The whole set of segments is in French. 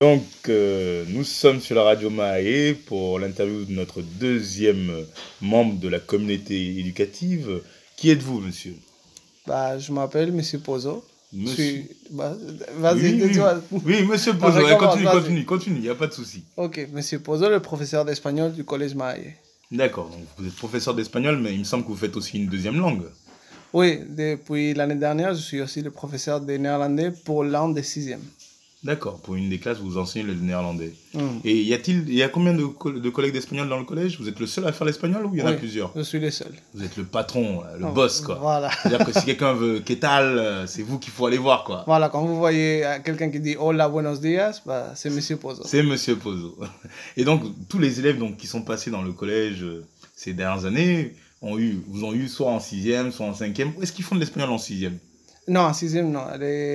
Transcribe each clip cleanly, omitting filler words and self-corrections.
Nous sommes sur la radio Maé pour l'interview de notre deuxième membre de la communauté éducative. Qui êtes-vous, monsieur? Bah, je m'appelle Monsieur Pozo. Je Monsieur. suis... Bah, vas-y, Oui, dis-toi. oui, monsieur Non, Pozo. recommence, vas-y. Continue, il n'y a pas de souci. Ok, Monsieur Pozo, le professeur d'espagnol du collège Mahaye. D'accord, donc vous êtes professeur d'espagnol, mais il me semble que vous faites aussi une deuxième langue. Oui, depuis l'année dernière, je suis aussi le professeur de néerlandais pour l'an des sixièmes. D'accord, pour une des classes, vous enseignez le néerlandais. Hmm. Et il y a combien de collègues d'espagnol dans le collège? Vous êtes le seul à faire l'espagnol ou il y en a plusieurs? Je suis le seul. Vous êtes le patron, le boss, quoi. Voilà. C'est-à-dire que si quelqu'un veut Kétal, c'est vous qu'il faut aller voir, quoi. Voilà, quand vous voyez quelqu'un qui dit Hola, buenos días, bah, c'est Monsieur Pozo. C'est monsieur Pozo. Et donc, tous les élèves qui sont passés dans le collège ces dernières années vous ont eu soit en sixième, soit en cinquième. Où est-ce qu'ils font de l'espagnol en sixième? Non, en sixième, non.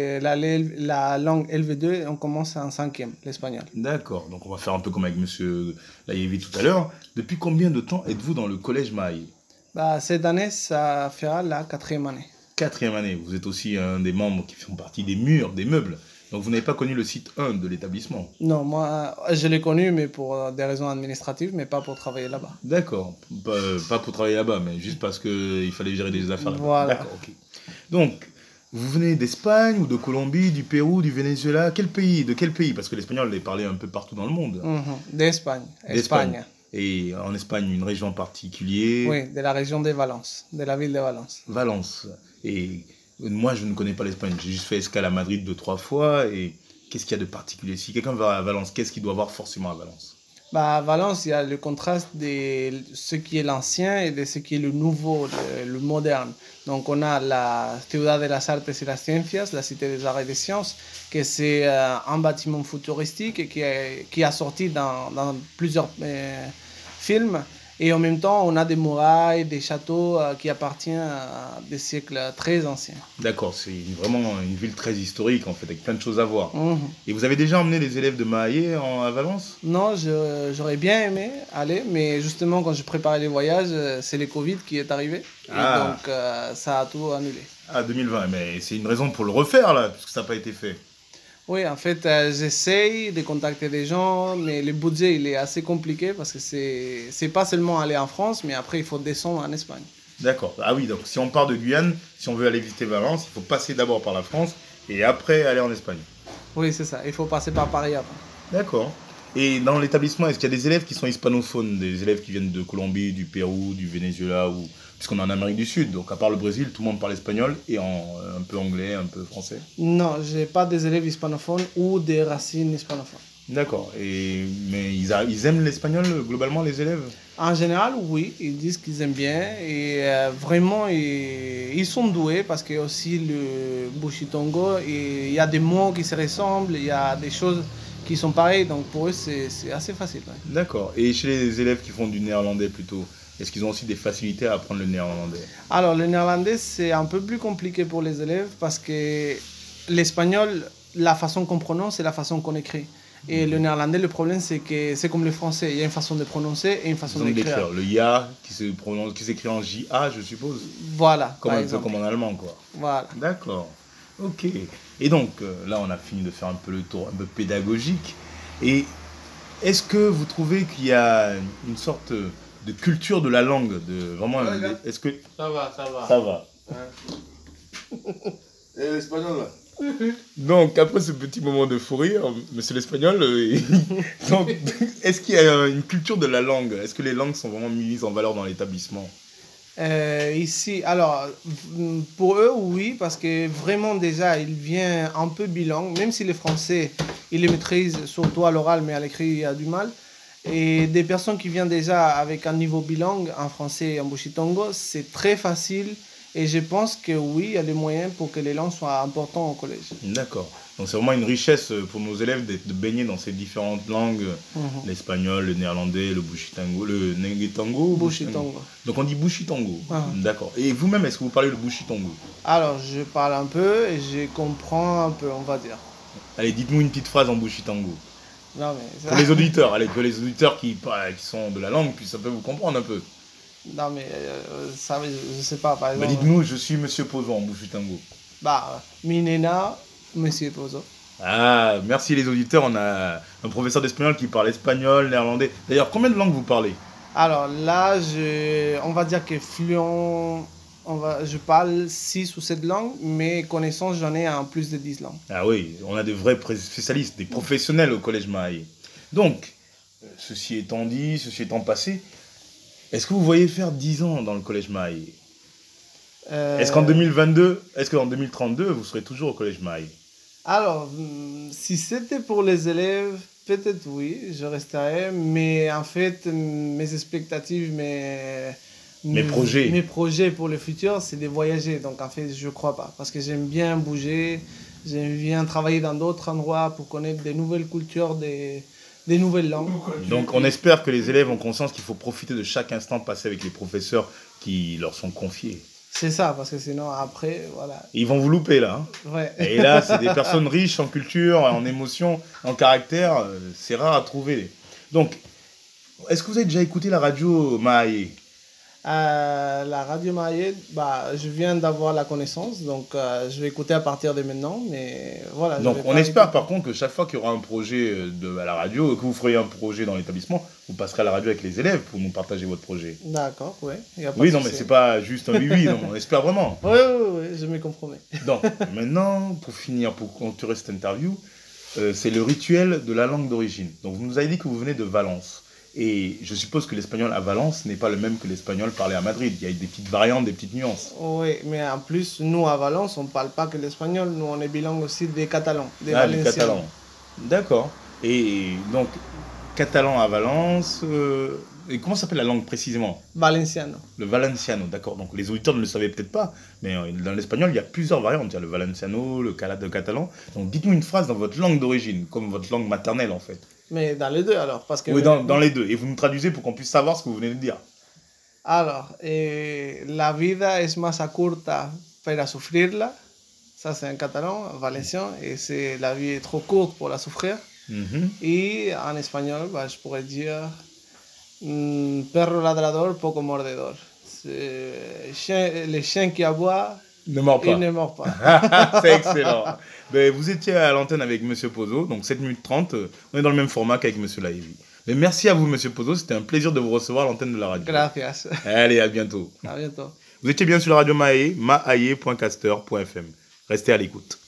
La langue LV2, on commence en cinquième, l'espagnol. D'accord. Donc, on va faire un peu comme avec monsieur Layevi tout à l'heure. Depuis combien de temps êtes-vous dans le collège Mahaye? Bah, cette année, ça fera la 4e année. 4e année. Vous êtes aussi un des membres qui font partie des murs, des meubles. Donc, vous n'avez pas connu le site 1 de l'établissement? Non, moi, je l'ai connu, mais pour des raisons administratives, mais pas pour travailler là-bas. D'accord. Pas pour travailler là-bas, mais juste parce qu'il fallait gérer des affaires là-bas. Voilà. D'accord, ok. Donc, vous venez d'Espagne ou de Colombie, du Pérou, du Venezuela? Quel pays? De quel pays? Parce que l'espagnol est parlé un peu partout dans le monde. D'Espagne. D'Espagne. Espagne. Et en Espagne, une région particulière? Oui, de la région de Valence, de la ville de Valence. Valence. Et moi, je ne connais pas l'Espagne. J'ai juste fait escale à Madrid 2-3 fois. Et qu'est-ce qu'il y a de particulier? Si quelqu'un va à Valence, qu'est-ce qu'il doit voir forcément à Valence? Bah, à Valence, il y a le contraste de ce qui est l'ancien et de ce qui est le nouveau, le moderne. Donc, on a la Ciudad de las Artes y las Ciencias, la Cité des Arts et des Sciences, que c'est un bâtiment futuristique et qui a sorti dans plusieurs films. Et en même temps, on a des murailles, des châteaux qui appartiennent à des siècles très anciens. D'accord, c'est vraiment une ville très historique en fait, avec plein de choses à voir. Et vous avez déjà emmené les élèves de Mahaye à Valence? Non, j'aurais bien aimé aller, mais justement, quand je préparais les voyages, c'est le Covid qui est arrivé. Et donc, ça a tout annulé. Ah, 2020, mais c'est une raison pour le refaire là, puisque ça n'a pas été fait. Oui, en fait, j'essaye de contacter des gens, mais le budget, il est assez compliqué parce que c'est pas seulement aller en France, mais après, il faut descendre en Espagne. D'accord. Ah oui, donc si on part de Guyane, si on veut aller visiter Valence, il faut passer d'abord par la France et après aller en Espagne. Oui, c'est ça. Il faut passer par Paris après. D'accord. Et dans l'établissement, est-ce qu'il y a des élèves qui sont hispanophones, des élèves qui viennent de Colombie, du Pérou, du Venezuela, ou puisqu'on est en Amérique du Sud, donc à part le Brésil, tout le monde parle espagnol et un peu anglais, un peu français? Non, je n'ai pas des élèves hispanophones ou des racines hispanophones. D'accord. Mais ils aiment l'espagnol globalement, les élèves? En général, oui, ils disent qu'ils aiment bien et vraiment, ils sont doués parce que aussi le Bushitongo, il y a des mots qui se ressemblent, il y a des choses qui sont pareilles, donc pour eux, c'est assez facile. Ouais. D'accord. Et chez les élèves qui font du néerlandais plutôt, est-ce qu'ils ont aussi des facilités à apprendre le néerlandais? Alors, le néerlandais, c'est un peu plus compliqué pour les élèves parce que l'espagnol, la façon qu'on prononce, c'est la façon qu'on écrit. Et le néerlandais, le problème, c'est que c'est comme le français. Il y a une façon de prononcer et une façon d'écrire. Le ya qui s'écrit en J-A, je suppose. Voilà. Comme en allemand, quoi. Voilà. D'accord. Ok. Et donc, là, on a fini de faire un peu le tour un peu pédagogique. Et est-ce que vous trouvez qu'il y a une sorte de culture de la langue vraiment, est-ce que... Ça va. Ça va. Et l'espagnol, là? Donc, après ce petit moment de fou rire, monsieur l'espagnol, donc, est-ce qu'il y a une culture de la langue? Est-ce que les langues sont vraiment mises en valeur dans l'établissement? Ici, alors, pour eux, oui, parce que vraiment, déjà, il vient un peu bilingue, même si les Français, ils les maîtrisent surtout à l'oral, mais à l'écrit, il y a du mal. Et des personnes qui viennent déjà avec un niveau bilingue en français et en bushitongo, c'est très facile. Et je pense que oui, il y a des moyens pour que les langues soient importantes au collège. D'accord. Donc c'est vraiment une richesse pour nos élèves de baigner dans ces différentes langues, l'espagnol, le néerlandais, le bushitango, le nengetango. Bushitongo. Donc on dit bushitango. D'accord. Et vous-même, est-ce que vous parlez le bushitango? Alors, je parle un peu et je comprends un peu, on va dire. Allez, dites-nous une petite phrase en bushitango. Non, mais... Pour les auditeurs, allez, que les auditeurs qui sont de la langue puissent un peu vous comprendre un peu. Non, mais ça, je sais pas, par exemple. Dites-nous, je suis monsieur Pozo en bushitango. Minena, monsieur Pozo. Ah, merci les auditeurs. On a un professeur d'espagnol qui parle espagnol, néerlandais. D'ailleurs, combien de langues vous parlez? Alors là, on va dire que fluent, je parle 6 ou 7 langues, mais connaissances, j'en ai en plus de 10 langues. Ah oui, on a de vrais spécialistes, des professionnels au Collège Mahaye. Donc, ceci étant dit, ceci étant passé, est-ce que vous voyez faire 10 ans dans le Collège Mahaye? Est-ce qu'en Euh, 2022, est-ce qu'en 2032, vous serez toujours au Collège Mahaye? alors, si c'était pour les élèves, peut-être oui, je resterais, mais en fait, mes expectatives, Mes projets. mes projets pour le futur, c'est de voyager. Donc en fait, je crois pas, parce que j'aime bien bouger, j'aime bien travailler dans d'autres endroits pour connaître des nouvelles cultures, des nouvelles langues. Donc, on espère que les élèves ont conscience qu'il faut profiter de chaque instant passé avec les professeurs qui leur sont confiés. C'est ça, parce que sinon, après, voilà. Ils vont vous louper là, hein. Ouais. Et là, c'est des personnes riches en culture, en émotions, en caractère. C'est rare à trouver. Donc, est-ce que vous avez déjà écouté la radio Mahaye? La radio Maillet, bah, je viens d'avoir la connaissance, donc je vais écouter à partir de maintenant, mais voilà. Je Donc, vais on pas espère écouter. par contre que chaque fois qu'il y aura un projet à la radio, que vous feriez un projet dans l'établissement, vous passerez à la radio avec les élèves pour nous partager votre projet. D'accord, ouais, il n'y a pas Oui, de non, mais souci. c'est pas juste un oui-oui, non, on espère vraiment. Oui, oui, oui, je me compromets. Donc, maintenant, pour finir, pour clôturer cette interview, c'est le rituel de la langue d'origine. Donc, vous nous avez dit que vous venez de Valence. Et je suppose que l'espagnol à Valence n'est pas le même que l'espagnol parlé à Madrid. Il y a des petites variantes, des petites nuances. Oui, mais en plus, nous à Valence, on ne parle pas que l'espagnol, nous on est bilingue aussi des catalans, des Ah, les valenciens. catalans. D'accord. Et donc, catalan à Valence. Et comment s'appelle la langue précisément? Valenciano. Le valenciano, d'accord. Donc, les auditeurs ne le savaient peut-être pas, mais dans l'espagnol, il y a plusieurs variantes. Il y a le valenciano, le catalan. Donc, dites-nous une phrase dans votre langue d'origine, comme votre langue maternelle en fait. Mais dans les deux alors, parce que... Oui, dans les deux. Et vous nous traduisez pour qu'on puisse savoir ce que vous venez de dire. Alors, la vida es más curta para sufrirla. Ça, c'est en catalan, en valencien, et c'est la vie est trop courte pour la souffrir. Mhm. Et en espagnol, bah, je pourrais dire perro ladrador, poco mordedor. Les chiens qui aboient, Ne mord ils pas. ne mordent pas. C'est excellent. Ben, vous étiez à l'antenne avec Monsieur Pozo, donc 7 minutes 30. On est dans le même format qu'avec Monsieur Laïvi. Mais merci à vous, Monsieur Pozo. C'était un plaisir de vous recevoir à l'antenne de la radio. Gracias. Allez, à bientôt. À bientôt. Vous étiez bien sur la radio Mahaye, maaye.caster.fm. Restez à l'écoute.